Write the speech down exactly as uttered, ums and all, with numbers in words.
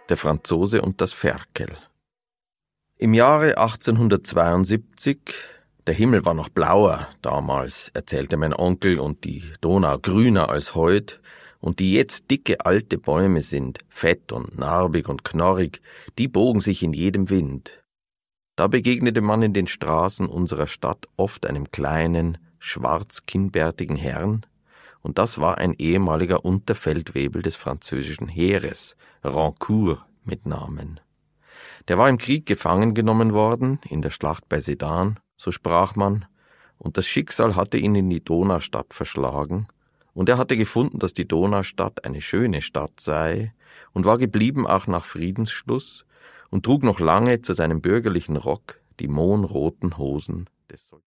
Der Franzose und das Ferkel. Im Jahre achtzehnhundertzweiundsiebzig, der Himmel war noch blauer damals, erzählte mein Onkel, und die Donau grüner als heut, und die jetzt dicke alte Bäume sind, fett und narbig und knorrig, die bogen sich in jedem Wind. Da begegnete man in den Straßen unserer Stadt oft einem kleinen, schwarz-kinnbärtigen Herrn, und das war ein ehemaliger Unterfeldwebel des französischen Heeres, Rancourt mit Namen. Der war im Krieg gefangen genommen worden, in der Schlacht bei Sedan, so sprach man, und das Schicksal hatte ihn in die Donaustadt verschlagen, und er hatte gefunden, dass die Donaustadt eine schöne Stadt sei, und war geblieben auch nach Friedensschluss, und trug noch lange zu seinem bürgerlichen Rock die mohnroten Hosen des Soldaten.